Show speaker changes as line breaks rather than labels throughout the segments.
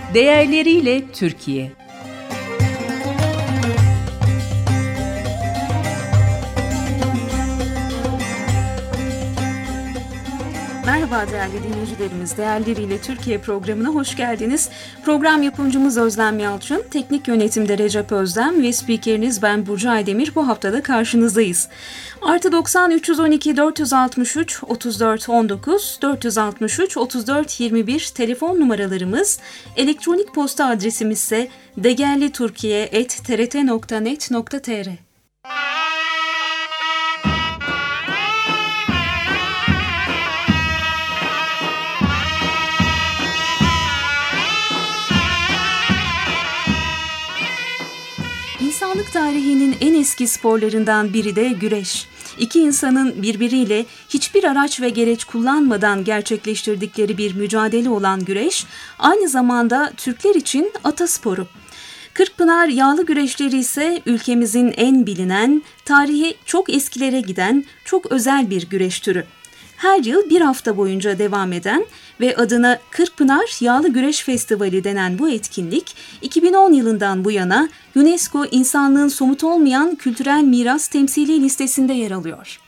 Değerleriyle Türkiye. Merhaba değerli dinleyicilerimiz, Değerleriyle Türkiye programına hoş geldiniz. Program yapımcımız Özlem Yalçın, teknik yönetimde Recep Özlem ve spikeriniz ben Burcu Aydemir. Bu haftada karşınızdayız. +90 312 463 34 19 463 34 21 telefon numaralarımız, elektronik posta adresimiz ise degelliturkiye@trt.net.tr. İnsanlık tarihinin en eski sporlarından biri de güreş. İki insanın birbiriyle hiçbir araç ve gereç kullanmadan gerçekleştirdikleri bir mücadele olan güreş, aynı zamanda Türkler için atasporu. Kırkpınar yağlı güreşleri ise ülkemizin en bilinen, tarihi çok eskilere giden çok özel bir güreş türü. Her yıl bir hafta boyunca devam eden ve adına Kırkpınar Yağlı Güreş Festivali denen bu etkinlik, 2010 yılından bu yana UNESCO insanlığın somut olmayan kültürel miras temsili listesinde yer alıyor.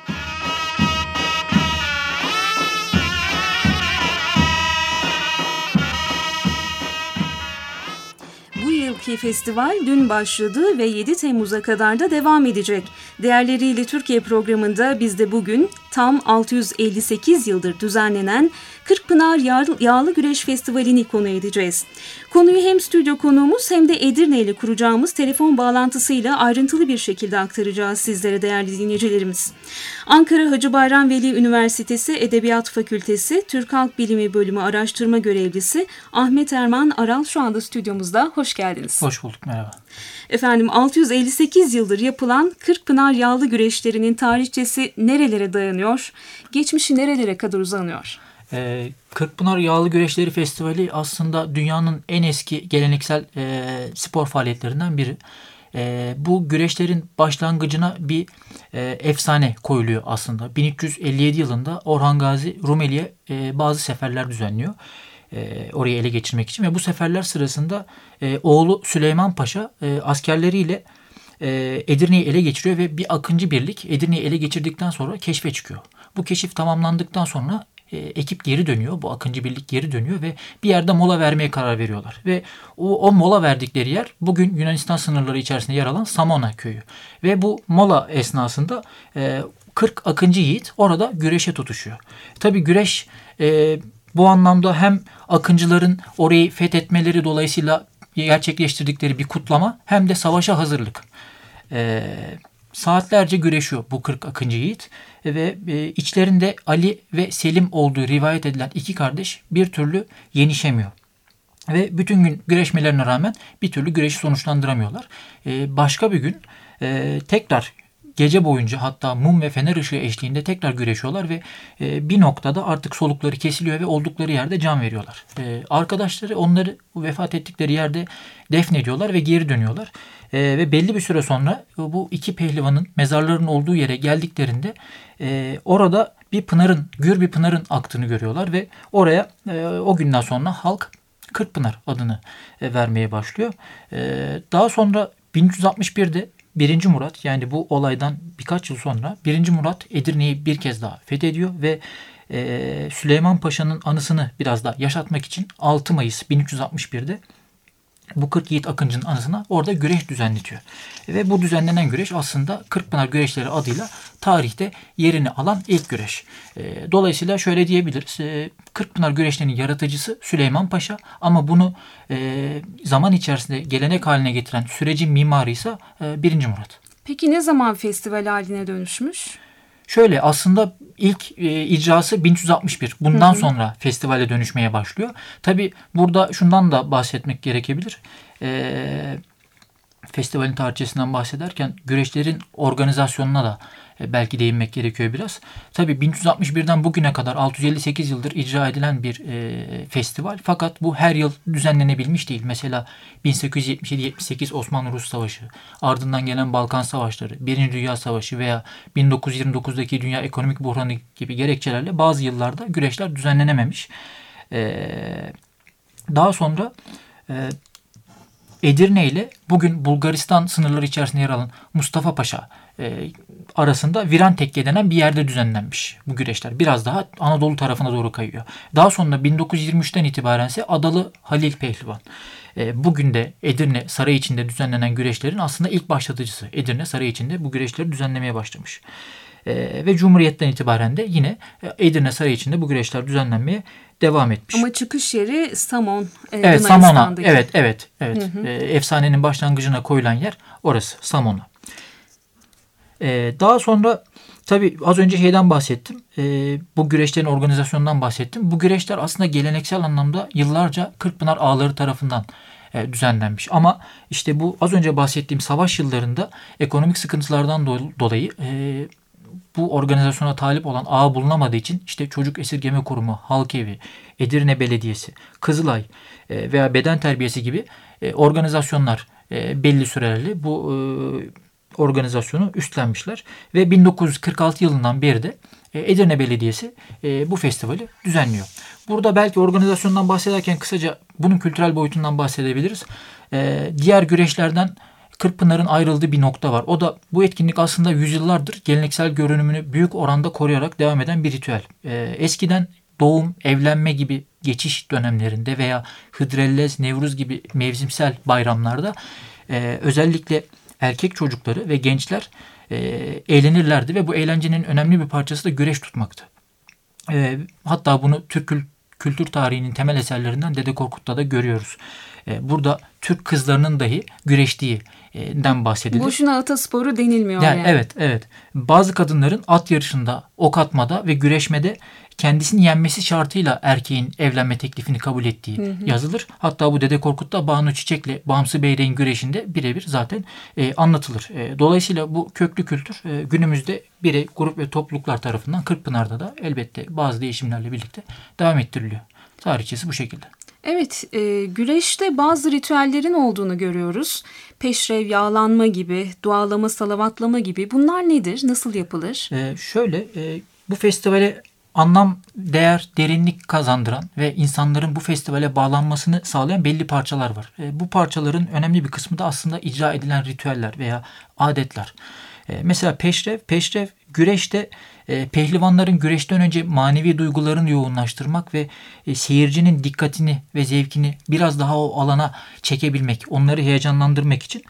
Bu yılki festival dün başladı ve 7 Temmuz'a kadar da devam edecek. Değerleriyle Türkiye programında biz de bugün tam 658 yıldır düzenlenen Kırkpınar Yağlı Güreş Festivali'ni konu edeceğiz. Konuyu hem stüdyo konuğumuz hem de Edirne ile kuracağımız telefon bağlantısıyla ayrıntılı bir şekilde aktaracağız sizlere değerli dinleyicilerimiz. Ankara Hacı Bayram Veli Üniversitesi Edebiyat Fakültesi Türk Halk Bilimi Bölümü Araştırma Görevlisi Ahmet Erman Aral şu anda stüdyomuzda. Hoş geldiniz.
Hoş bulduk, merhaba.
Efendim, 658 yıldır yapılan Kırkpınar Yağlı Güreşleri'nin tarihçesi nerelere dayanıyor? Geçmişi nerelere kadar uzanıyor?
Kırkpınar Yağlı Güreşleri Festivali aslında dünyanın en eski geleneksel spor faaliyetlerinden biri. Bu güreşlerin başlangıcına bir efsane koyuluyor aslında. 1357 yılında Orhan Gazi Rumeli'ye bazı seferler düzenliyor. Orayı ele geçirmek için ve bu seferler sırasında oğlu Süleyman Paşa askerleriyle Edirne'yi ele geçiriyor ve bir Akıncı birlik Edirne'yi ele geçirdikten sonra keşfe çıkıyor. Bu keşif tamamlandıktan sonra ekip geri dönüyor. Bu Akıncı birlik geri dönüyor ve bir yerde mola vermeye karar veriyorlar. Ve o mola verdikleri yer bugün Yunanistan sınırları içerisinde yer alan Samona köyü. Ve bu mola esnasında 40 Akıncı yiğit orada güreşe tutuşuyor. Tabii güreş bu anlamda hem Akıncıların orayı fethetmeleri dolayısıyla gerçekleştirdikleri bir kutlama hem de savaşa hazırlık. Saatlerce güreşiyor bu 40 Akıncı yiğit ve içlerinde Ali ve Selim olduğu rivayet edilen iki kardeş bir türlü yenişemiyor. Ve bütün gün güreşmelerine rağmen bir türlü güreşi sonuçlandıramıyorlar. Başka bir gün tekrar gece boyunca hatta mum ve fener ışığı eşliğinde tekrar güreşiyorlar ve bir noktada artık solukları kesiliyor ve oldukları yerde can veriyorlar. Arkadaşları onları vefat ettikleri yerde defnediyorlar ve geri dönüyorlar. Ve belli bir süre sonra bu iki pehlivanın mezarlarının olduğu yere geldiklerinde orada gür bir pınarın aktığını görüyorlar ve oraya o günden sonra halk Kırkpınar adını vermeye başlıyor. Daha sonra 1361'de 1. Murat, yani bu olaydan birkaç yıl sonra 1. Murat Edirne'yi bir kez daha fethediyor ve Süleyman Paşa'nın anısını biraz daha yaşatmak için 6 Mayıs 1361'de bu 40 yiğit Akıncı'nın anısına orada güreş düzenletiyor. Ve bu düzenlenen güreş aslında Kırkpınar Güreşleri adıyla tarihte yerini alan ilk güreş. Dolayısıyla şöyle diyebiliriz. Kırkpınar Güreşlerinin yaratıcısı Süleyman Paşa ama bunu zaman içerisinde gelenek haline getiren sürecin mimarı ise 1. Murat.
Peki ne zaman festival haline dönüşmüş?
Şöyle, aslında ilk icrası 1361. Bundan sonra festivale dönüşmeye başlıyor. Tabii burada şundan da bahsetmek gerekebilir. Festivalin tarihçesinden bahsederken güreşlerin organizasyonuna da belki değinmek gerekiyor biraz. Tabii 1361'den bugüne kadar 658 yıldır icra edilen bir festival. Fakat bu her yıl düzenlenebilmiş değil. Mesela 1877-78 Osmanlı-Rus Savaşı, ardından gelen Balkan Savaşları, Birinci Dünya Savaşı veya 1929'daki Dünya Ekonomik Buhranı gibi gerekçelerle bazı yıllarda güreşler düzenlenememiş. Daha sonra Edirne ile bugün Bulgaristan sınırları içerisinde yer alan Mustafa Paşa arasında Virantekke denen bir yerde düzenlenmiş bu güreşler. Biraz daha Anadolu tarafına doğru kayıyor. Daha sonra 1923'ten itibaren ise Adalı Halil Pehlivan. Bugün de Edirne Saray içinde düzenlenen güreşlerin aslında ilk başlatıcısı. Edirne Saray içinde bu güreşleri düzenlemeye başlamış. Ve Cumhuriyet'ten itibaren de yine Edirne Saray içinde bu güreşler düzenlenmeye devam etmiş.
Ama çıkış yeri Samon.
Evet, Samona. Evet. Efsanenin başlangıcına koyulan yer orası, Samona. Daha sonra tabii az önce şeyden bahsettim. Bu güreşlerin organizasyonundan bahsettim. Bu güreşler aslında geleneksel anlamda yıllarca Kırkpınar ağaları tarafından düzenlenmiş. Ama işte bu az önce bahsettiğim savaş yıllarında ekonomik sıkıntılardan dolayı bu organizasyona talip olan ağa bulunamadığı için işte Çocuk Esirgeme Kurumu, Halk Evi, Edirne Belediyesi, Kızılay veya Beden Terbiyesi gibi organizasyonlar belli sürelerle bu organizasyonu üstlenmişler. Ve 1946 yılından beri de Edirne Belediyesi bu festivali düzenliyor. Burada belki organizasyondan bahsederken kısaca bunun kültürel boyutundan bahsedebiliriz. Diğer güreşlerden Kırkpınar'ın ayrıldığı bir nokta var. O da bu etkinlik aslında yüzyıllardır geleneksel görünümünü büyük oranda koruyarak devam eden bir ritüel. Eskiden doğum, evlenme gibi geçiş dönemlerinde veya Hıdrellez, Nevruz gibi mevsimsel bayramlarda özellikle erkek çocukları ve gençler eğlenirlerdi ve bu eğlencenin önemli bir parçası da güreş tutmaktı. Hatta bunu Türk kültür tarihinin temel eserlerinden Dede Korkut'ta da görüyoruz. Burada Türk kızlarının dahi güreştiğinden bahsedilir.
Boşuna atasporu denilmiyor yani.
Evet. Bazı kadınların at yarışında, ok atmada ve güreşmede kendisini yenmesi şartıyla erkeğin evlenme teklifini kabul ettiği yazılır. Hatta bu Dede Korkut'ta Banu Çiçek'le Bamsı Beyrek'in güreşinde birebir zaten anlatılır. Dolayısıyla bu köklü kültür günümüzde birey, grup ve topluluklar tarafından Kırkpınar'da da elbette bazı değişimlerle birlikte devam ettiriliyor. Tarihçesi bu şekilde.
Evet, güreşte bazı ritüellerin olduğunu görüyoruz. Peşrev, yağlanma gibi, dualama, salavatlama gibi. Bunlar nedir? Nasıl yapılır?
Bu festivale anlam, değer, derinlik kazandıran ve insanların bu festivale bağlanmasını sağlayan belli parçalar var. Bu parçaların önemli bir kısmı da aslında icra edilen ritüeller veya adetler. Mesela peşrev güreşte pehlivanların güreşten önce manevi duygularını yoğunlaştırmak ve seyircinin dikkatini ve zevkini biraz daha o alana çekebilmek, onları heyecanlandırmak için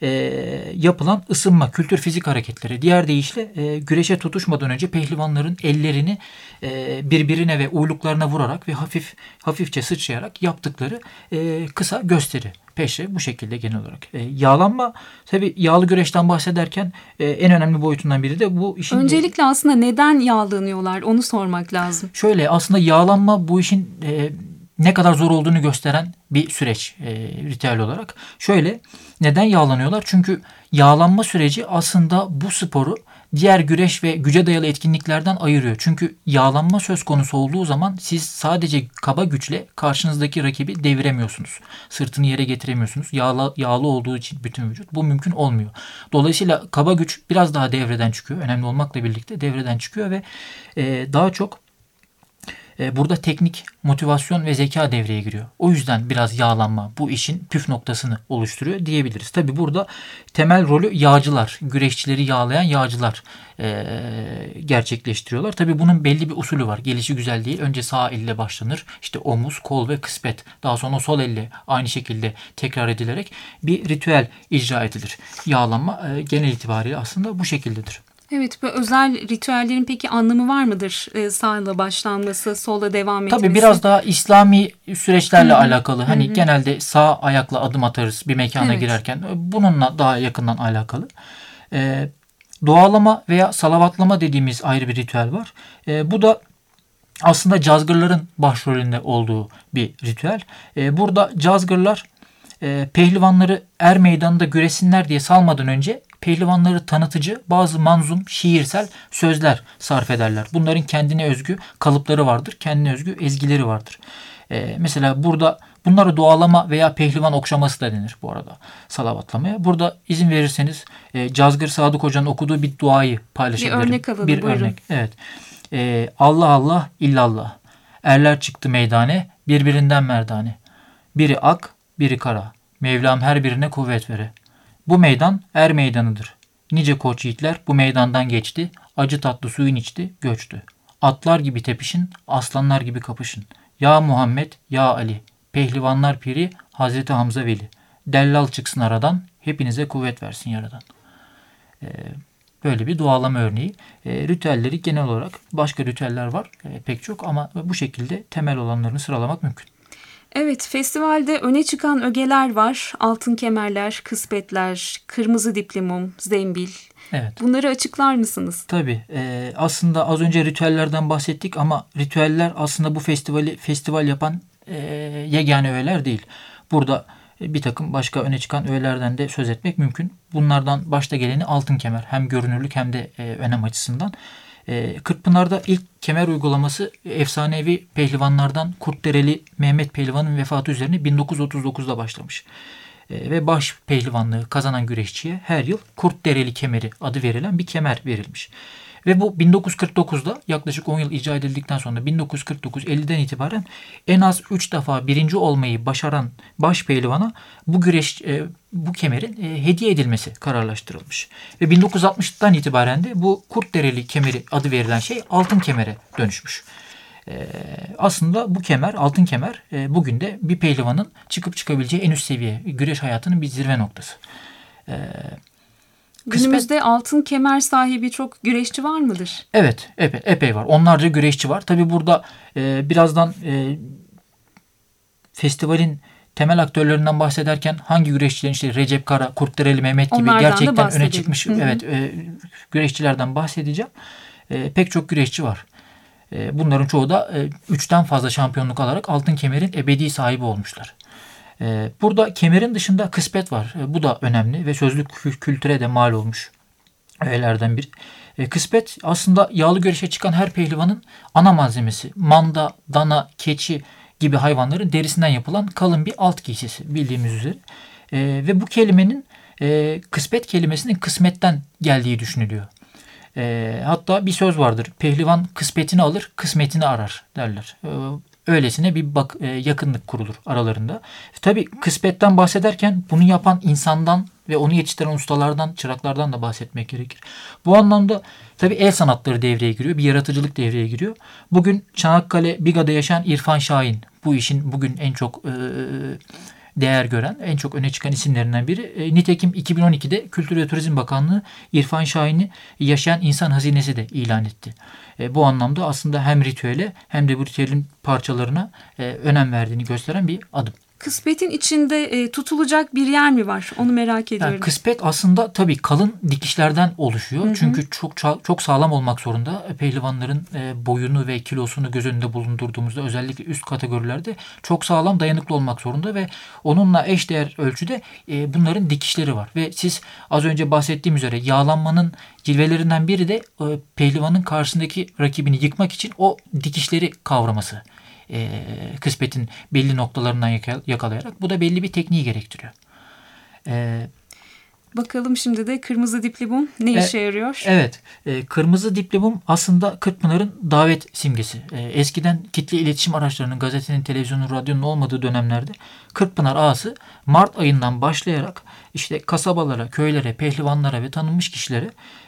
yapılan ısınma, kültür fizik hareketleri. Diğer deyişle güreşe tutuşmadan önce pehlivanların ellerini birbirine ve uyluklarına vurarak ve hafifçe sıçrayarak yaptıkları kısa gösteri. Peşrev bu şekilde genel olarak. Yağlanma, tabii yağlı güreşten bahsederken en önemli boyutundan biri de bu işin...
Öncelikle aslında neden yağlanıyorlar onu sormak lazım.
Şöyle, aslında yağlanma bu işin ne kadar zor olduğunu gösteren bir süreç ritüel olarak. Şöyle, neden yağlanıyorlar? Çünkü yağlanma süreci aslında bu sporu diğer güreş ve güce dayalı etkinliklerden ayırıyor. Çünkü yağlanma söz konusu olduğu zaman siz sadece kaba güçle karşınızdaki rakibi deviremiyorsunuz. Sırtını yere getiremiyorsunuz. Yağlı olduğu için bütün vücut bu mümkün olmuyor. Dolayısıyla kaba güç biraz daha devreden çıkıyor. Önemli olmakla birlikte devreden çıkıyor ve daha çok burada teknik, motivasyon ve zeka devreye giriyor. O yüzden biraz yağlanma bu işin püf noktasını oluşturuyor diyebiliriz. Tabii burada temel rolü yağcılar, güreşçileri yağlayan yağcılar gerçekleştiriyorlar. Tabii bunun belli bir usulü var. Gelişi güzel değil. Önce sağ elle başlanır. İşte omuz, kol ve kıspet. Daha sonra sol elle aynı şekilde tekrar edilerek bir ritüel icra edilir. Yağlanma genel itibariyle aslında bu şekildedir.
Evet, bu özel ritüellerin peki anlamı var mıdır? Sağla başlanması, sola devam etmesi.
Tabii biraz daha İslami süreçlerle alakalı. Hani genelde sağ ayakla adım atarız bir mekana girerken. Bununla daha yakından alakalı. Dualama veya salavatlama dediğimiz ayrı bir ritüel var. Bu da aslında cazgırların başrolünde olduğu bir ritüel. Burada cazgırlar pehlivanları er meydanında güresinler diye salmadan önce pehlivanları tanıtıcı bazı manzum, şiirsel sözler sarf ederler. Bunların kendine özgü kalıpları vardır, kendine özgü ezgileri vardır. Mesela burada bunlara dualama veya pehlivan okşaması da denir bu arada salavatlamaya. Burada izin verirseniz Cazgır Sadık Hoca'nın okuduğu bir duayı paylaşabilirim.
Bir örnek alalım, buyurun.
Örnek, evet. Allah Allah illallah. Erler çıktı meydane, birbirinden merdane. Biri ak, biri kara. Mevlam her birine kuvvet vere. Bu meydan er meydanıdır. Nice koç yiğitler bu meydandan geçti. Acı tatlı suyun içti, göçtü. Atlar gibi tepişin, aslanlar gibi kapışın. Ya Muhammed, ya Ali. Pehlivanlar piri, Hazreti Hamza Veli. Dellal çıksın aradan, hepinize kuvvet versin yaradan. Böyle bir dualama örneği. Ritüelleri genel olarak başka ritüeller var pek çok ama bu şekilde temel olanlarını sıralamak mümkün.
Evet, festivalde öne çıkan ögeler var. Altın kemerler, kıspetler, kırmızı diplimum, zembil.
Evet.
Bunları açıklar mısınız?
Tabii. Aslında az önce ritüellerden bahsettik ama ritüeller aslında bu festival yapan yegane öğeler değil. Burada bir takım başka öne çıkan öğelerden de söz etmek mümkün. Bunlardan başta geleni altın kemer. Hem görünürlük hem de önem açısından. Kırkpınar'da ilk kemer uygulaması efsanevi pehlivanlardan Kurtdereli Mehmet Pehlivan'ın vefatı üzerine 1939'da başlamış. Ve baş pehlivanlığı kazanan güreşçiye her yıl Kurtdereli kemeri adı verilen bir kemer verilmiş. Ve bu 1949'da yaklaşık 10 yıl icra edildikten sonra 1949-50'den itibaren en az 3 defa birinci olmayı başaran baş pehlivana bu kemerin hediye edilmesi kararlaştırılmış. Ve 1960'dan itibaren de bu Kurtdereli kemeri adı verilen şey altın kemere dönüşmüş. Aslında bu kemer, altın kemer bugün de bir pehlivanın çıkıp çıkabileceği en üst seviye, güreş hayatının bir zirve noktası.
Günümüzde altın kemer sahibi çok güreşçi var mıdır?
Evet, epey var. Onlarca güreşçi var. Tabii burada birazdan festivalin temel aktörlerinden bahsederken hangi güreşçilerin işte Recep Kara, Kurtdereli Mehmet gibi
onlardan
gerçekten öne çıkmış güreşçilerden bahsedeceğim. Pek çok güreşçi var. Bunların çoğu da 3'ten fazla şampiyonluk alarak altın kemerin ebedi sahibi olmuşlar. Burada kemerin dışında kıspet var. Bu da önemli ve sözlük kültüre de mal olmuş öğelerden biri. Kıspet aslında yağlı güreşe çıkan her pehlivanın ana malzemesi. Manda, dana, keçi gibi hayvanların derisinden yapılan kalın bir alt giysisi bildiğimiz üzere. Ve bu kelimenin kıspet kelimesinin kısmetten geldiği düşünülüyor. Hatta bir söz vardır. Pehlivan kıspetini alır, kısmetini arar derler. Öylesine bir yakınlık kurulur aralarında. Tabii kısmetten bahsederken bunu yapan insandan ve onu yetiştiren ustalardan, çıraklardan da bahsetmek gerekir. Bu anlamda tabii el sanatları devreye giriyor. Bir yaratıcılık devreye giriyor. Bugün Çanakkale Biga'da yaşayan İrfan Şahin bu işin bugün en çok değer gören, en çok öne çıkan isimlerinden biri. Nitekim 2012'de Kültür ve Turizm Bakanlığı İrfan Şahin'i yaşayan insan hazinesi de ilan etti. Bu anlamda aslında hem ritüele hem de bu ritüelin parçalarına önem verdiğini gösteren bir adım.
Kıspetin içinde tutulacak bir yer mi var? Onu merak ediyorum.
Yani kıspet aslında tabii kalın dikişlerden oluşuyor. Hı-hı. Çünkü çok sağlam olmak zorunda. Pehlivanların boyunu ve kilosunu göz önünde bulundurduğumuzda özellikle üst kategorilerde çok sağlam, dayanıklı olmak zorunda ve onunla eşdeğer ölçüde bunların dikişleri var. Ve siz az önce bahsettiğim üzere yağlanmanın cilvelerinden biri de pehlivanın karşısındaki rakibini yıkmak için o dikişleri kavraması. Kısmetin belli noktalarından yakalayarak bu da belli bir tekniği gerektiriyor.
Bakalım şimdi de kırmızı diplimum ne işe yarıyor?
Evet, kırmızı diplimum aslında Kırkpınar'ın davet simgesi. Eskiden kitle iletişim araçlarının, gazetenin, televizyonun, radyonun olmadığı dönemlerde Kırkpınar ağası Mart ayından başlayarak işte kasabalara, köylere, pehlivanlara ve tanınmış kişilere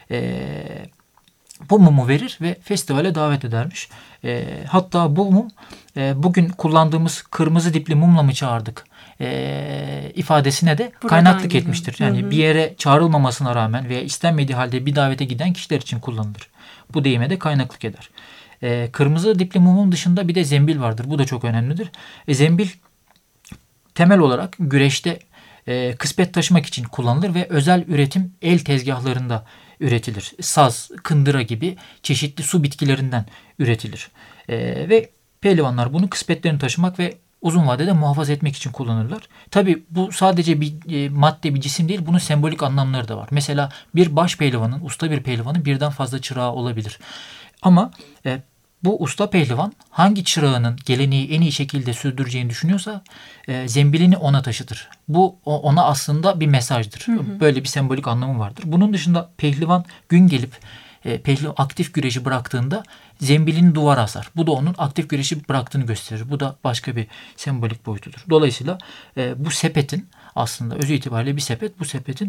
bu mumu verir ve festivale davet edermiş. Hatta bu mum bugün kullandığımız kırmızı dipli mumla mı çağırdık ifadesine de buradan kaynaklık geliyor. Etmiştir. Yani Hı-hı. bir yere çağrılmamasına rağmen veya istenmediği halde bir davete giden kişiler için kullanılır. Bu deyime de kaynaklık eder. Kırmızı dipli mumun dışında bir de zembil vardır. Bu da çok önemlidir. Zembil temel olarak güreşte kıspet taşımak için kullanılır ve özel üretim el tezgahlarında üretilir. Saz, kındıra gibi çeşitli su bitkilerinden üretilir. Ve pehlivanlar bunu kıspetlerini taşımak ve uzun vadede muhafaza etmek için kullanırlar. Tabii bu sadece bir madde, bir cisim değil, bunun sembolik anlamları da var. Mesela bir baş pehlivanın, usta bir pehlivanın birden fazla çırağı olabilir. Ama bu usta pehlivan hangi çırağının geleneği en iyi şekilde sürdüreceğini düşünüyorsa zembilini ona taşıtır. Bu ona aslında bir mesajdır. Hı hı. Böyle bir sembolik anlamı vardır. Bunun dışında pehlivan gün gelip aktif güreşi bıraktığında zembilini duvara asar. Bu da onun aktif güreşi bıraktığını gösterir. Bu da başka bir sembolik boyutudur. Dolayısıyla bu sepetin aslında özü itibariyle bir sepet. Bu sepetin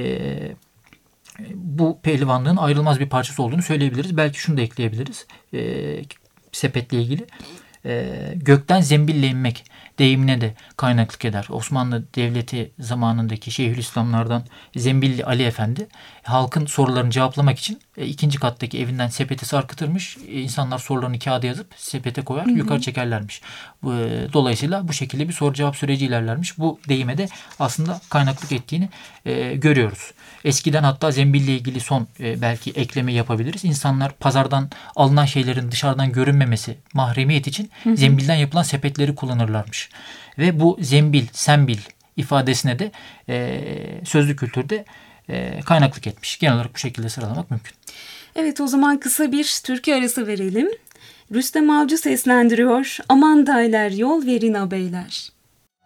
bu pehlivanlığın ayrılmaz bir parçası olduğunu söyleyebiliriz. Belki şunu da ekleyebiliriz sepetle ilgili. Gökten zembille inmek deyimine de kaynaklık eder. Osmanlı Devleti zamanındaki Şeyhülislamlardan Zembilli Ali Efendi halkın sorularını cevaplamak için ikinci kattaki evinden sepeti sarkıtırmış. İnsanlar sorularını kağıda yazıp sepete koyar, yukarı çekerlermiş. Dolayısıyla bu şekilde bir soru cevap süreci ilerlermiş. Bu deyime de aslında kaynaklık ettiğini görüyoruz. Eskiden hatta zembille ilgili son belki ekleme yapabiliriz. İnsanlar pazardan alınan şeylerin dışarıdan görünmemesi, mahremiyet için zembilden yapılan sepetleri kullanırlarmış. Ve bu zembil, sembil ifadesine de sözlü kültürde kaynaklık etmiş. Genel olarak bu şekilde sıralamak mümkün.
Evet, o zaman kısa bir türkü arası verelim. Rüstem Avcı seslendiriyor. Aman dayler yol verin abeyler.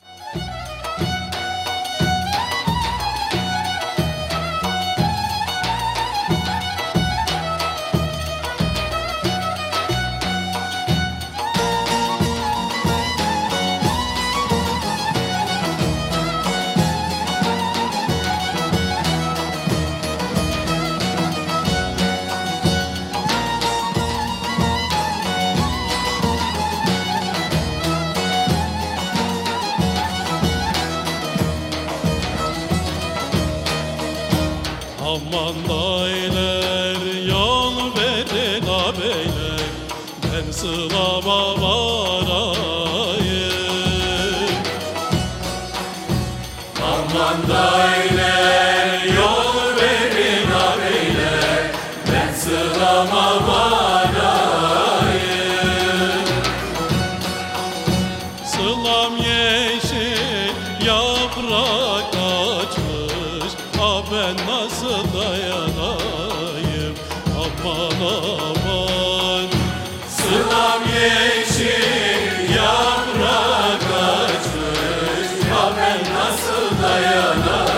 Aman dayler yol verin abeyler, ben sılama varayım. Aman dayler yol verin abeyler, ben sılama varayım. Sılam yeşil yaprak açmış, ben nasıl dayanayım, aman aman. Sılam yeşil yaprak açmış, ben nasıl dayanayım.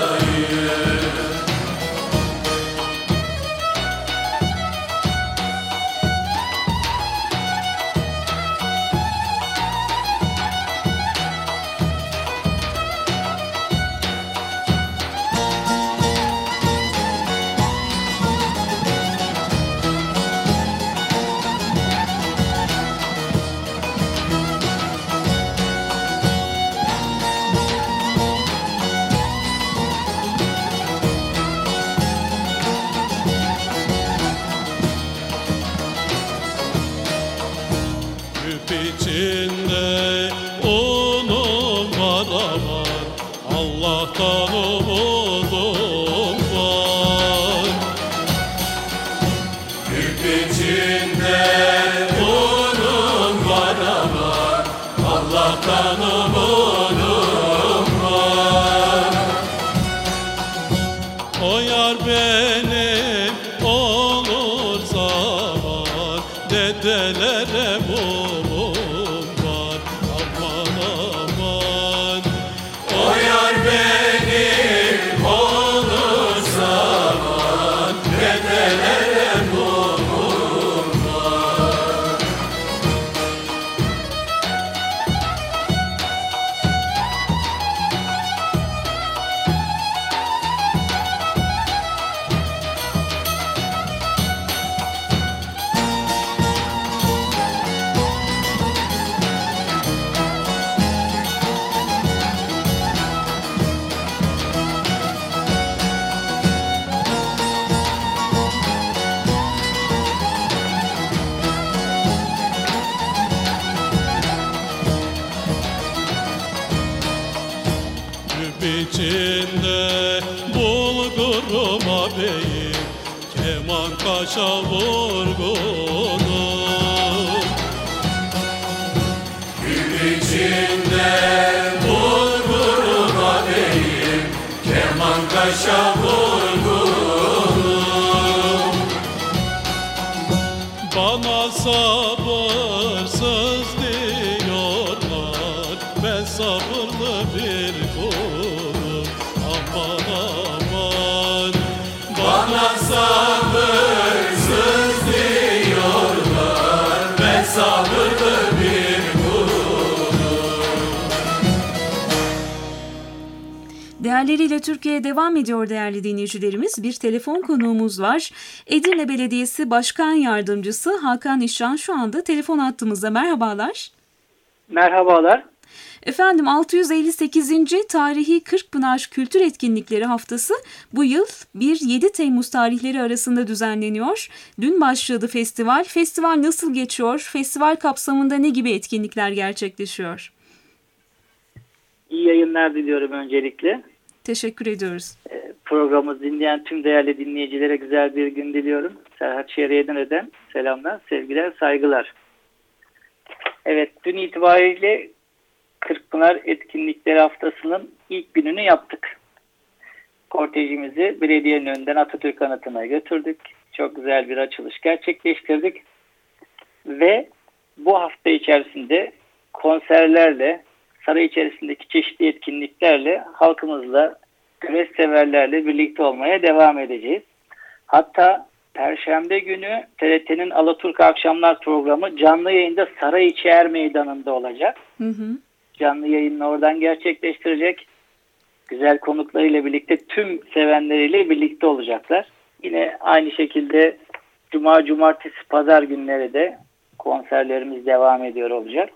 İçinde unum var aman, Allah'tan umudum var. Küp içinde unum var aman, Allah'tan umudum var. O yar benim olur zaman, dedelere mumum var, aman aman. O yar benim olur zaman, dedelere mumum var. İçinde bulgurum ağabeyim, keman kaşa vurgunum. Küp içinde bulgurum ağabeyim, keman kaşa vurgunum. Bana sabırsız diyorlar, ben sabırlı bir kulum, aman aman. Bana sabır
Değerleriyle Türkiye'ye devam ediyor değerli dinleyicilerimiz. Bir telefon konuğumuz var. Edirne Belediyesi Başkan Yardımcısı Hakan İşcan şu anda telefon hattımızda. Merhabalar.
Merhabalar.
Efendim 658. Tarihi Kırkpınar Kültür Etkinlikleri Haftası bu yıl 1-7 Temmuz tarihleri arasında düzenleniyor. Dün başladı festival. Festival nasıl geçiyor? Festival kapsamında ne gibi etkinlikler gerçekleşiyor?
İyi yayınlar diliyorum öncelikle.
Teşekkür ediyoruz.
Programı dinleyen tüm değerli dinleyicilere güzel bir gün diliyorum. Serhat Şehriye'den selamlar, sevgiler, saygılar. Evet, dün itibariyle Kırkpınar Etkinlikleri Haftası'nın ilk gününü yaptık. Kortejimizi belediyenin önünden Atatürk Anıtı'na götürdük. Çok güzel bir açılış gerçekleştirdik. Ve bu hafta içerisinde konserlerle, saray içerisindeki çeşitli etkinliklerle halkımızla, güreş severlerle birlikte olmaya devam edeceğiz. Hatta Perşembe günü TRT'nin Alaturka Akşamlar programı canlı yayında Sarayiçi Er Meydanı'nda olacak. Canlı yayını oradan gerçekleştirecek. Güzel konuklarıyla birlikte tüm sevenleriyle birlikte olacaklar. Yine aynı şekilde Cuma, Cumartesi, Pazar günleri de konserlerimiz devam ediyor olacak.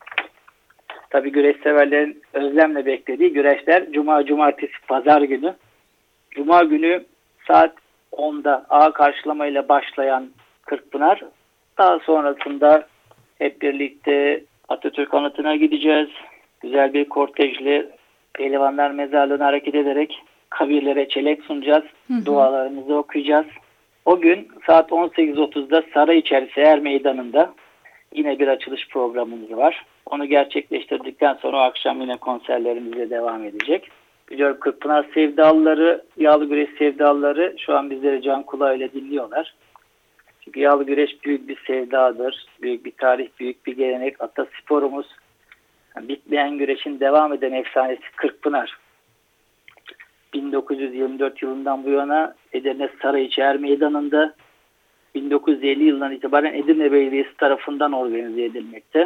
Tabii güreş severlerin özlemle beklediği güreşler Cuma, Cumartesi, Pazar günü. Cuma günü saat 10'da A karşılamayla başlayan Kırkpınar. Daha sonrasında hep birlikte Atatürk Anıtı'na gideceğiz. Güzel bir kortejle Pehlivanlar Mezarlığı'na hareket ederek kabirlere çelenk sunacağız. Dualarımızı okuyacağız. O gün saat 18.30'da Saray içerisi Er Meydanı'nda yine bir açılış programımız var. Onu gerçekleştirdikten sonra o akşam yine konserlerimizle devam edecek. Biliyorum Kırkpınar sevdalıları, yağlı güreş sevdalıları şu an bizleri can kulağıyla dinliyorlar. Çünkü yağlı güreş büyük bir sevdadır, büyük bir tarih, büyük bir gelenek, atasporumuz. Yani bitmeyen güreşin devam eden efsanesi Kırkpınar. 1924 yılından bu yana Edirne Sarayiçi Er Meydanı'nda 1950 yılından itibaren Edirne Belediyesi tarafından organize edilmekte.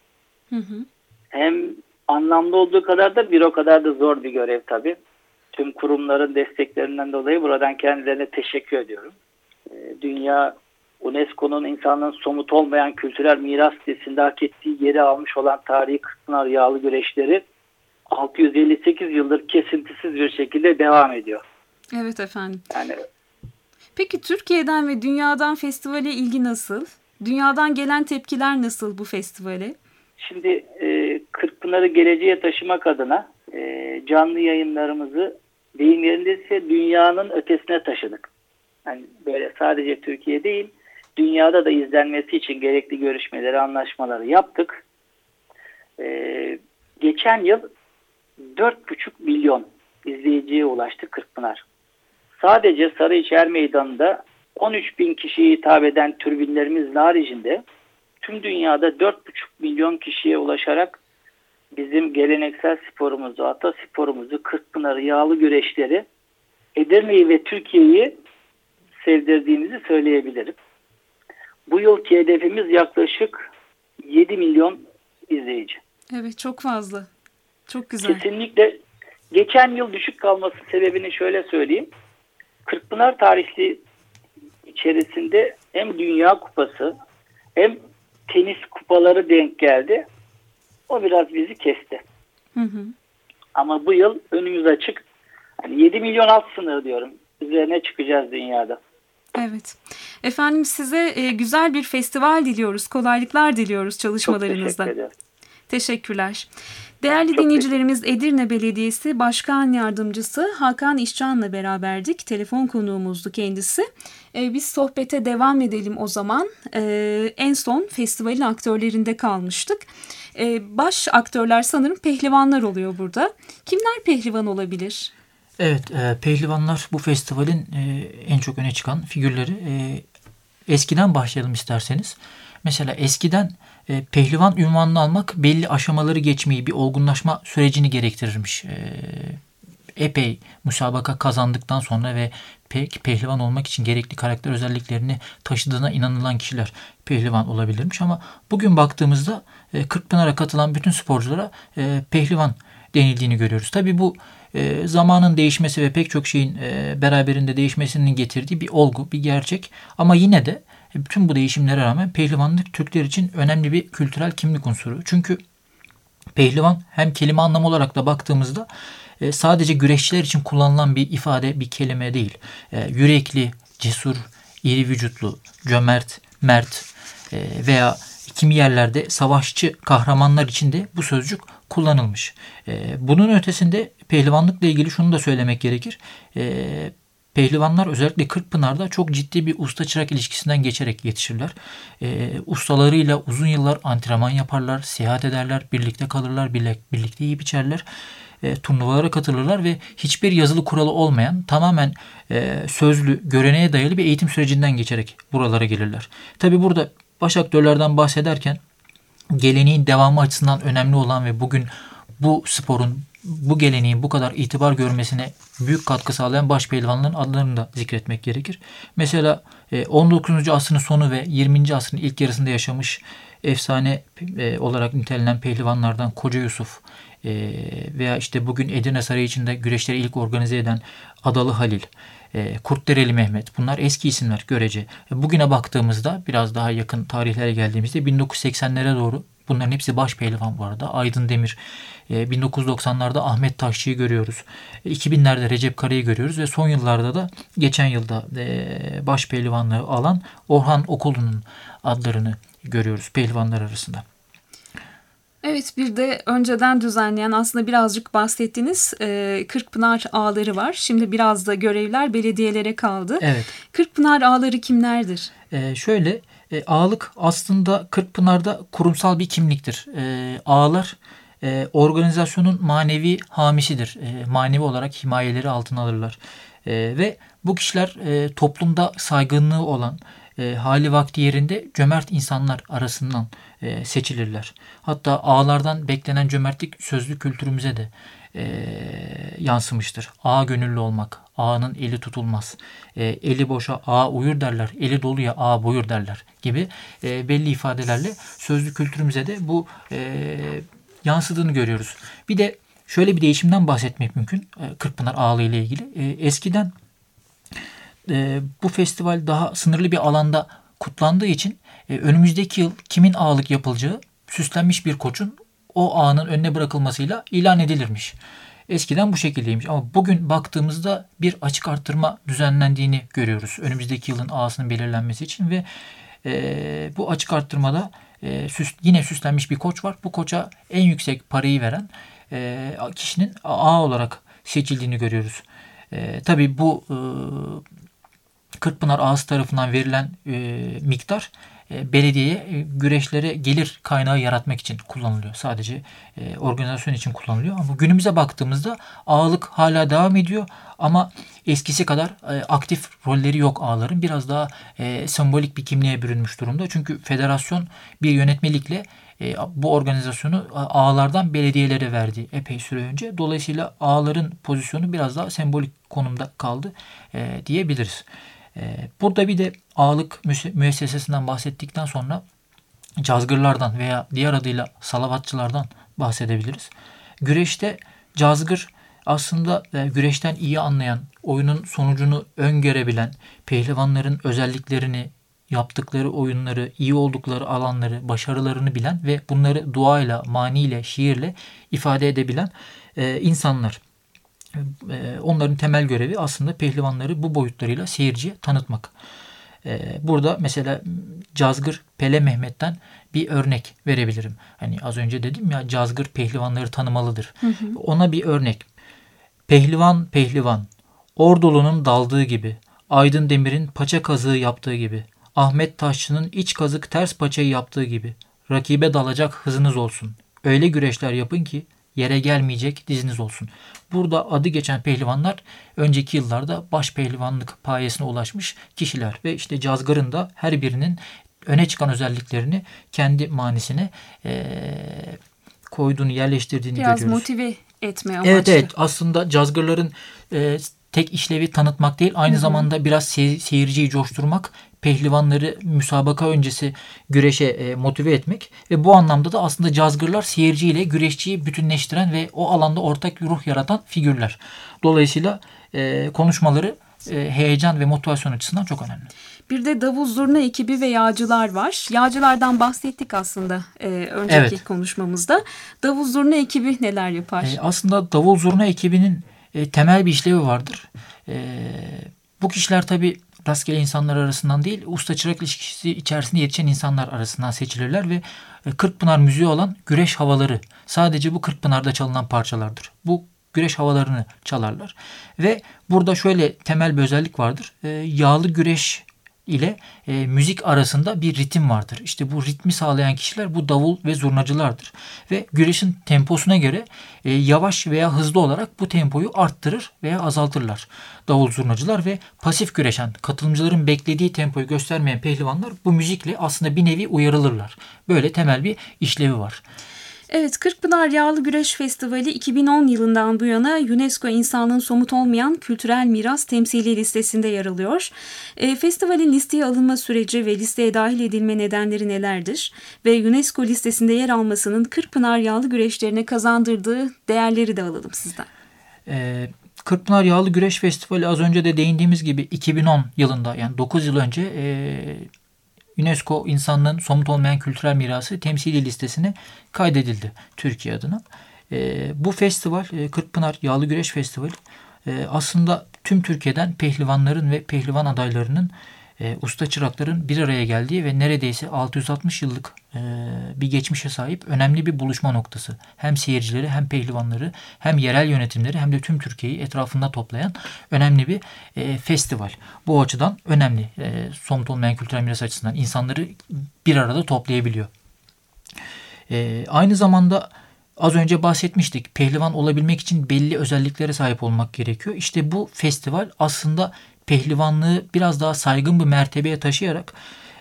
Hem anlamlı olduğu kadar da bir o kadar da zor bir görev tabii. Tüm kurumların desteklerinden dolayı buradan kendilerine teşekkür ediyorum. Dünya UNESCO'nun insanlığın somut olmayan kültürel miras listesinde hak ettiği yeri almış olan tarihi Kırkpınar yağlı güreşleri 658 yıldır kesintisiz bir şekilde devam ediyor.
Evet efendim.
Yani,
peki Türkiye'den ve dünyadan festivale ilgi nasıl? Dünyadan gelen tepkiler nasıl bu festivale?
Şimdi Kırkpınar'ı geleceğe taşımak adına canlı yayınlarımızı deyim yerindeyse dünyanın ötesine taşıdık. Yani böyle sadece Türkiye değil, dünyada da izlenmesi için gerekli görüşmeleri, anlaşmaları yaptık. Geçen yıl 4,5 milyon izleyiciye ulaştı Kırkpınar. Sadece Sarıyeşi Er Meydanı'nda 13 bin kişiye hitap eden türbinlerimizin haricinde tüm dünyada 4,5 milyon kişiye ulaşarak bizim geleneksel sporumuzu, atasporumuzu, Kırkpınar'ı, yağlı güreşleri, Edirne'yi ve Türkiye'yi sevdirdiğimizi söyleyebilirim. Bu yılki hedefimiz yaklaşık 7 milyon izleyici.
Evet, çok fazla. Çok güzel.
Kesinlikle. Geçen yıl düşük kalması sebebini şöyle söyleyeyim. Kırkpınar tarihli içerisinde hem Dünya Kupası hem tenis kupaları denk geldi. O biraz bizi kesti. Ama bu yıl önümüz açık. Yani 7 milyon alt sınır diyorum. Üzerine çıkacağız dünyada.
Evet. Efendim size güzel bir festival diliyoruz. Kolaylıklar diliyoruz çalışmalarınızda.
Çok teşekkür ederim.
Teşekkürler. Değerli dinleyicilerimiz, Edirne Belediyesi Başkan Yardımcısı Hakan İşcan'la beraberdik. Telefon konuğumuzdu kendisi. Biz sohbete devam edelim o zaman. En son festivalin aktörlerinde kalmıştık. Baş aktörler sanırım pehlivanlar oluyor burada. Kimler pehlivan olabilir?
Evet, pehlivanlar bu festivalin en çok öne çıkan figürleri. Eskiden başlayalım isterseniz. Mesela eskiden pehlivan unvanını almak belli aşamaları geçmeyi, bir olgunlaşma sürecini gerektirirmiş. Epey müsabaka kazandıktan sonra ve pehlivan olmak için gerekli karakter özelliklerini taşıdığına inanılan kişiler pehlivan olabilirmiş. Ama bugün baktığımızda Kırkpınar'a katılan bütün sporculara pehlivan denildiğini görüyoruz. Tabii bu zamanın değişmesi ve pek çok şeyin beraberinde değişmesinin getirdiği bir olgu, bir gerçek. Ama yine de bütün bu değişimlere rağmen pehlivanlık Türkler için önemli bir kültürel kimlik unsuru. Çünkü pehlivan hem kelime anlamı olarak da baktığımızda sadece güreşçiler için kullanılan bir ifade, bir kelime değil. Yürekli, cesur, iri vücutlu, cömert, mert veya kimi yerlerde savaşçı kahramanlar için de bu sözcük kullanılmış. Bunun ötesinde pehlivanlıkla ilgili şunu da söylemek gerekir. Pehlivanlar özellikle Kırkpınar'da çok ciddi bir usta-çırak ilişkisinden geçerek yetişirler. Ustalarıyla uzun yıllar antrenman yaparlar, seyahat ederler, birlikte kalırlar, birlikte yiyip içerler. Turnuvalara katılırlar ve hiçbir yazılı kuralı olmayan tamamen sözlü, göreneğe dayalı bir eğitim sürecinden geçerek buralara gelirler. Tabi burada baş aktörlerden bahsederken geleneğin devamı açısından önemli olan ve bugün bu sporun, bu geleneğin bu kadar itibar görmesine büyük katkı sağlayan baş pehlivanların adlarını da zikretmek gerekir. Mesela 19. asrın sonu ve 20. asrın ilk yarısında yaşamış efsane olarak nitelenen pehlivanlardan Koca Yusuf veya işte bugün Edirne Sarayı içinde güreşleri ilk organize eden Adalı Halil, Kurtdereli Mehmet, bunlar eski isimler görece. Bugüne baktığımızda biraz daha yakın tarihlere geldiğimizde 1980'lere doğru bunların hepsi baş pehlivan bu arada. Aydın Demir, 1990'larda Ahmet Taşçı'yı görüyoruz. 2000'lerde Recep Kara'yı görüyoruz ve son yıllarda da geçen yılda baş pehlivanlığı alan Orhan Okulu'nun adlarını görüyoruz pehlivanlar arasında.
Evet, bir de önceden düzenleyen, aslında birazcık bahsettiğiniz Kırkpınar ağaları var. Şimdi biraz da görevler belediyelere kaldı.
Evet.
Kırkpınar ağaları kimlerdir?
Ağalık aslında Kırkpınar'da kurumsal bir kimliktir. Ağalar organizasyonun manevi hamisidir. Manevi olarak himayeleri altına alırlar. Ve bu kişiler toplumda saygınlığı olan, hali vakti yerinde cömert insanlar arasından seçilirler. Hatta ağalardan beklenen cömertlik sözlü kültürümüze de yansımıştır. Ağa gönüllü olmak, ağanın eli tutulmaz, eli boşa ağa uyur derler, eli doluya ağa buyur derler gibi belli ifadelerle sözlü kültürümüze de bu yansıdığını görüyoruz. Bir de şöyle bir değişimden bahsetmek mümkün Kırkpınar ağalığı ile ilgili. Eskiden bu festival daha sınırlı bir alanda kutlandığı için önümüzdeki yıl kimin ağalık yapılacağı süslenmiş bir koçun o ağanın önüne bırakılmasıyla ilan edilirmiş. Eskiden bu şekildeymiş ama bugün baktığımızda bir açık arttırma düzenlendiğini görüyoruz. Önümüzdeki yılın ağasının belirlenmesi için ve bu açık arttırmada yine süslenmiş bir koç var. Bu koça en yüksek parayı veren kişinin ağa olarak seçildiğini görüyoruz. Tabii bu Kırkpınar Ağası tarafından verilen miktar belediyeye güreşlere gelir kaynağı yaratmak için kullanılıyor. Sadece organizasyon için kullanılıyor. Ama günümüze baktığımızda ağalık hala devam ediyor ama eskisi kadar aktif rolleri yok ağaların. Biraz daha sembolik bir kimliğe bürünmüş durumda. Çünkü federasyon bir yönetmelikle bu organizasyonu ağalardan belediyelere verdi epey süre önce. Dolayısıyla ağaların pozisyonu biraz daha sembolik konumda kaldı diyebiliriz. Burada bir de ağalık müessesesinden bahsettikten sonra cazgırlardan veya diğer adıyla salavatçılardan bahsedebiliriz. Güreşte cazgır aslında güreşten iyi anlayan, oyunun sonucunu öngörebilen, pehlivanların özelliklerini, yaptıkları oyunları, iyi oldukları alanları, başarılarını bilen ve bunları duayla, maniyle, şiirle ifade edebilen insanlar. Onların temel görevi aslında pehlivanları bu boyutlarıyla seyirciye tanıtmak. Burada mesela Cazgır Pele Mehmet'ten bir örnek verebilirim. Hani az önce dedim ya, cazgır pehlivanları tanımalıdır. Ona bir örnek. Pehlivan pehlivan, Ordulu'nun daldığı gibi, Aydın Demir'in paça kazığı yaptığı gibi, Ahmet Taşçı'nın iç kazık ters paçayı yaptığı gibi, rakibe dalacak hızınız olsun. Öyle güreşler yapın ki yere gelmeyecek diziniz olsun. Burada adı geçen pehlivanlar önceki yıllarda baş pehlivanlık payesine ulaşmış kişiler ve işte cazgırın da her birinin öne çıkan özelliklerini kendi manisine koyduğunu, yerleştirdiğini
biraz
görüyoruz.
Biraz motive etmeye amaçlı.
Evet, aslında cazgırların tek işlevi tanıtmak değil, aynı zamanda biraz seyirciyi coşturmak, pehlivanları müsabaka öncesi güreşe motive etmek ve bu anlamda da aslında cazgırlar seyirciyle güreşçiyi bütünleştiren ve o alanda ortak ruh yaratan figürler. Dolayısıyla konuşmaları heyecan ve motivasyon açısından çok önemli.
Bir de davul zurna ekibi ve yağcılar var. Yağcılardan bahsettik aslında önceki konuşmamızda. Davul zurna ekibi neler yapar?
Aslında davul zurna ekibinin temel bir işlevi vardır. Bu kişiler tabii rastgele insanlar arasından değil, usta çırak ilişkisi içerisinde yetişen insanlar arasından seçilirler ve Kırkpınar müziği olan güreş havaları sadece bu Kırkpınar'da çalınan parçalardır. Bu güreş havalarını çalarlar ve burada şöyle temel bir özellik vardır. Yağlı güreş ile müzik arasında bir ritim vardır. İşte bu ritmi sağlayan kişiler bu davul ve zurnacılardır. Ve güreşin temposuna göre yavaş veya hızlı olarak bu tempoyu arttırır veya azaltırlar davul zurnacılar ve pasif güreşen, katılımcıların beklediği tempoyu göstermeyen pehlivanlar bu müzikle aslında bir nevi uyarılırlar. Böyle temel bir işlevi var.
Evet, Kırkpınar Yağlı Güreş Festivali 2010 yılından bu yana UNESCO İnsanlığın Somut Olmayan Kültürel Miras Temsili listesinde yer alıyor. Festivalin listeye alınma süreci ve listeye dahil edilme nedenleri nelerdir? Ve UNESCO listesinde yer almasının Kırkpınar Yağlı Güreşlerine kazandırdığı değerleri de alalım sizden.
Kırkpınar Yağlı Güreş Festivali az önce de değindiğimiz gibi 2010 yılında yani 9 yıl önce UNESCO İnsanlığın Somut Olmayan Kültürel Mirası temsili listesine kaydedildi Türkiye adına. Bu festival, Kırkpınar Yağlı Güreş Festivali aslında tüm Türkiye'den pehlivanların ve pehlivan adaylarının, usta çırakların bir araya geldiği ve neredeyse 660 yıllık bir geçmişe sahip önemli bir buluşma noktası. Hem seyircileri hem pehlivanları hem yerel yönetimleri hem de tüm Türkiye'yi etrafında toplayan önemli bir festival. Bu açıdan önemli. Somut olmayan kültürel miras açısından insanları bir arada toplayabiliyor. Aynı zamanda az önce bahsetmiştik. Pehlivan olabilmek için belli özelliklere sahip olmak gerekiyor. İşte bu festival aslında pehlivanlığı biraz daha saygın bir mertebeye taşıyarak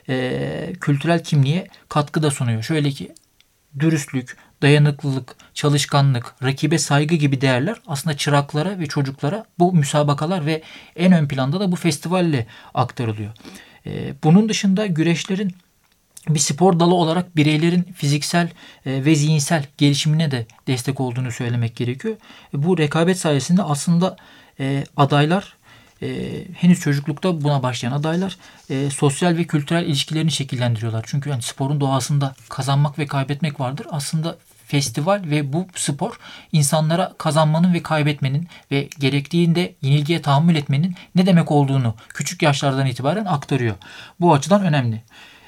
kültürel kimliğe katkı da sunuyor. Şöyle ki dürüstlük, dayanıklılık, çalışkanlık, rakibe saygı gibi değerler aslında çıraklara ve çocuklara bu müsabakalar ve en ön planda da bu festivalle aktarılıyor. Bunun dışında güreşlerin bir spor dalı olarak bireylerin fiziksel ve zihinsel gelişimine de destek olduğunu söylemek gerekiyor. Bu rekabet sayesinde aslında adaylar, henüz çocuklukta buna başlayan adaylar sosyal ve kültürel ilişkilerini şekillendiriyorlar. Çünkü yani sporun doğasında kazanmak ve kaybetmek vardır. Aslında festival ve bu spor insanlara kazanmanın ve kaybetmenin ve gerektiğinde yenilgiye tahammül etmenin ne demek olduğunu küçük yaşlardan itibaren aktarıyor. Bu açıdan önemli.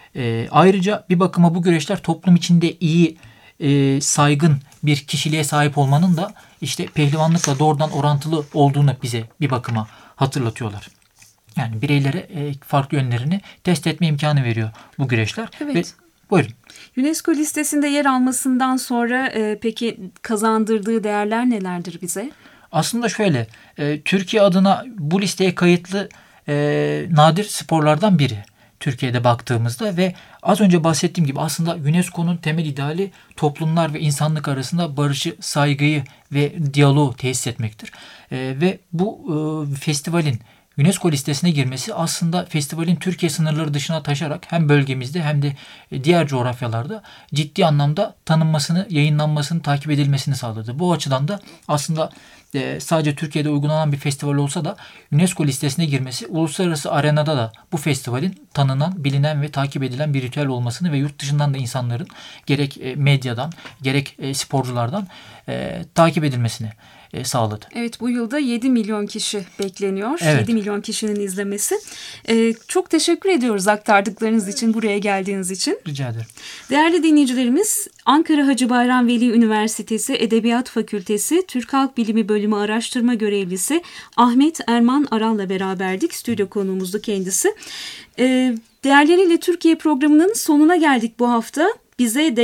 Ayrıca bir bakıma bu güreşler toplum içinde iyi, saygın bir kişiliğe sahip olmanın da işte pehlivanlıkla doğrudan orantılı olduğunu bize bir bakıma hatırlatıyorlar. Yani bireylere farklı yönlerini test etme imkanı veriyor bu güreşler.
Evet.
Ve, buyurun.
UNESCO listesinde yer almasından sonra peki kazandırdığı değerler nelerdir bize?
Aslında şöyle, Türkiye adına bu listeye kayıtlı nadir sporlardan biri. Türkiye'de baktığımızda ve az önce bahsettiğim gibi aslında UNESCO'nun temel ideali toplumlar ve insanlık arasında barışı, saygıyı ve diyaloğu tesis etmektir. Ve bu festivalin UNESCO listesine girmesi aslında festivalin Türkiye sınırları dışına taşarak hem bölgemizde hem de diğer coğrafyalarda ciddi anlamda tanınmasını, yayınlanmasını, takip edilmesini sağladı. Bu açıdan da aslında sadece Türkiye'de uygulanan bir festival olsa da UNESCO listesine girmesi uluslararası arenada da bu festivalin tanınan, bilinen ve takip edilen bir ritüel olmasını ve yurt dışından da insanların gerek medyadan gerek sporculardan takip edilmesini sağladı.
Evet, bu yılda 7 milyon kişi bekleniyor.
Evet.
7 milyon kişinin izlemesi. Çok teşekkür ediyoruz aktardıklarınız için, buraya geldiğiniz için.
Rica ederim.
Değerli dinleyicilerimiz, Ankara Hacı Bayram Veli Üniversitesi Edebiyat Fakültesi Türk Halk Bilimi Bölümü Araştırma Görevlisi Ahmet Erman Aral'la beraberdik. Stüdyo konuğumuzdu kendisi. Değerleriyle Türkiye programının sonuna geldik bu hafta. Bize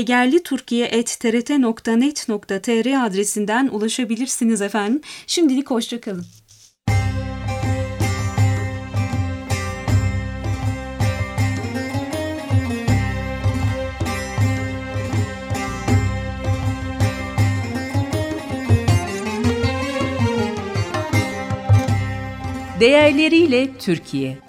degerliturkiye@trt.net.tr adresinden ulaşabilirsiniz efendim. Şimdilik hoşça kalın.
Değerleriyle Türkiye.